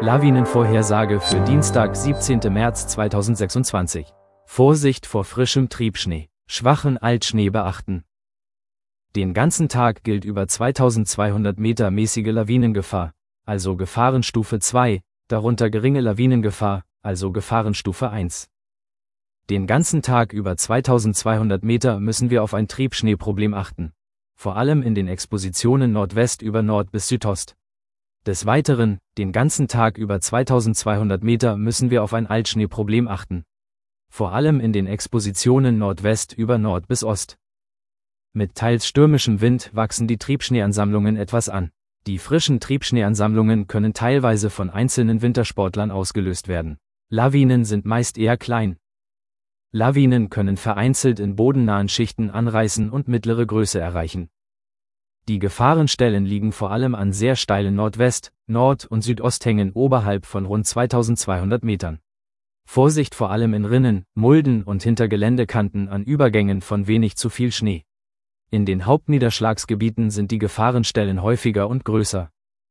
Lawinenvorhersage für Dienstag, 17. März 2026. Vorsicht vor frischem Triebschnee. Schwachen Altschnee beachten. Den ganzen Tag gilt über 2200 Meter mäßige Lawinengefahr, also Gefahrenstufe 2, darunter geringe Lawinengefahr, also Gefahrenstufe 1. Den ganzen Tag über 2200 Meter müssen wir auf ein Triebschneeproblem achten. Vor allem in den Expositionen Nordwest über Nord bis Südost. Des Weiteren, den ganzen Tag über 2200 Meter müssen wir auf ein Altschneeproblem achten. Vor allem in den Expositionen Nordwest über Nord bis Ost. Mit teils stürmischem Wind wachsen die Triebschneeansammlungen etwas an. Die frischen Triebschneeansammlungen können teilweise von einzelnen Wintersportlern ausgelöst werden. Lawinen sind meist eher klein. Lawinen können vereinzelt in bodennahen Schichten anreißen und mittlere Größe erreichen. Die Gefahrenstellen liegen vor allem an sehr steilen Nordwest-, Nord- und Südosthängen oberhalb von rund 2200 Metern. Vorsicht vor allem in Rinnen, Mulden und hinter Geländekanten an Übergängen von wenig zu viel Schnee. In den Hauptniederschlagsgebieten sind die Gefahrenstellen häufiger und größer.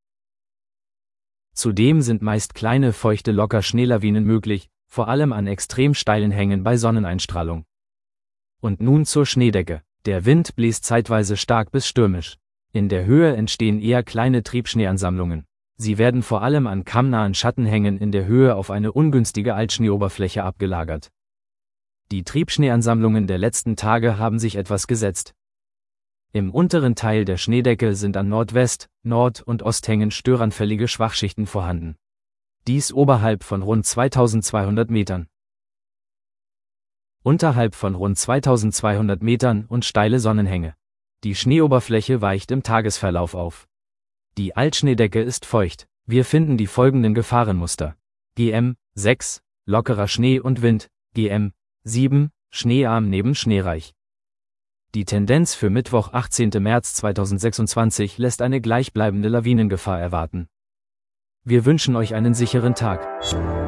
Zudem sind meist kleine feuchte Lockerschneelawinen möglich, vor allem an extrem steilen Hängen bei Sonneneinstrahlung. Und nun zur Schneedecke. Der Wind bläst zeitweise stark bis stürmisch. In der Höhe entstehen eher kleine Triebschneeansammlungen. Sie werden vor allem an kammnahen Schattenhängen in der Höhe auf eine ungünstige Altschneeoberfläche abgelagert. Die Triebschneeansammlungen der letzten Tage haben sich etwas gesetzt. Im unteren Teil der Schneedecke sind an Nordwest-, Nord- und Osthängen störanfällige Schwachschichten vorhanden. Dies oberhalb von rund 2200 Metern. Unterhalb von rund 2200 Metern und steile Sonnenhänge. Die Schneeoberfläche weicht im Tagesverlauf auf. Die Altschneedecke ist feucht. Wir finden die folgenden Gefahrenmuster. GM 6, lockerer Schnee und Wind. GM 7, schneearm neben schneereich. Die Tendenz für Mittwoch, 18. März 2026 lässt eine gleichbleibende Lawinengefahr erwarten. Wir wünschen euch einen sicheren Tag.